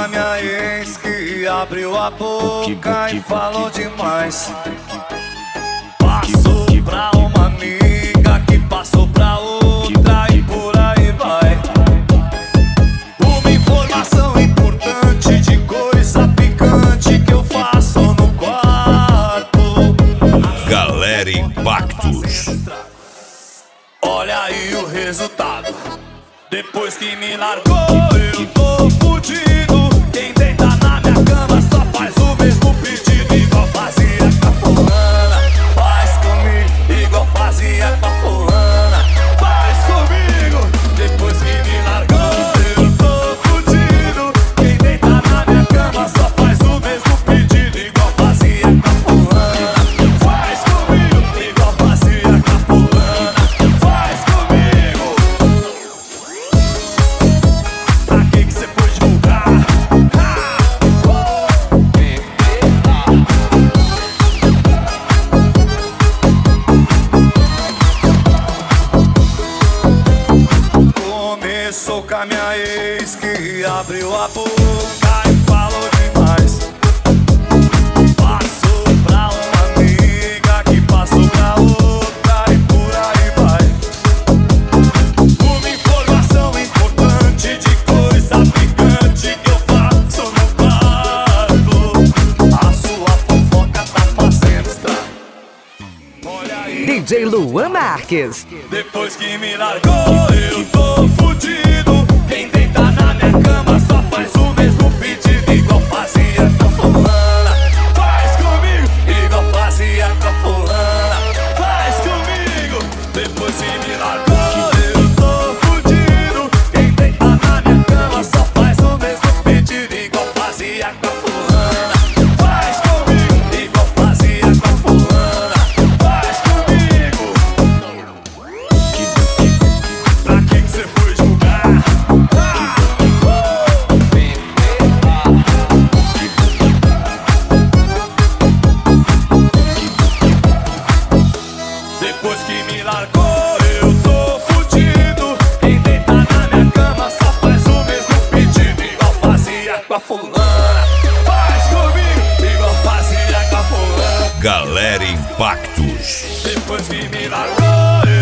a minha ex que abriu a boca e falou demais. Passou pra uma amiga que passou pra outra e por aí vai. Uma informação importante de coisa picante que eu faço no quarto. Galera Impactos. Olha aí o resultado. Depois que me largou, eu tô fudido. Quem deita na minha cama só faz o mesmo pedido. Igual fazia com a fulana, faz comigo. Igual fazia com a fulana, faz comigo. Depois que me largou, eu tô fudido. Quem deita na minha cama só faz o mesmo pedido. Igual fazia com a fulana, faz comigo. Igual fazia com a fulana, faz comigo. Pra que cê foi divulgar? Começou com a minha ex que abriu a boca e falou demais. Passou pra uma amiga que passou pra outra e por aí vai. Uma informação importante de coisa picante que eu faço no quarto. A sua fofoca tá fazendo estrago. Olha aí. DJ Luan Marques. Depois que me largou, eu tô fudido. Quem deita na minha cama só faz o mesmo pedido. Igual fazia com a fulana, faz comigo. Igual fazia com a fulana, faz comigo. Depois que me largou, eu tô fudido. Quem deita na minha cama só faz o mesmo pedido. Igual fazia com a fulana, faz comigo. Igual fazia com a fulana, faz comigo. Pra que cê foi julgar? Depois que me largou, eu tô fudido. Quem deita na minha cama só faz o mesmo pedido. Igual fazia com a fulana, faz comigo. Igual fazia com a fulana. Galera Impactos. Depois que me largou,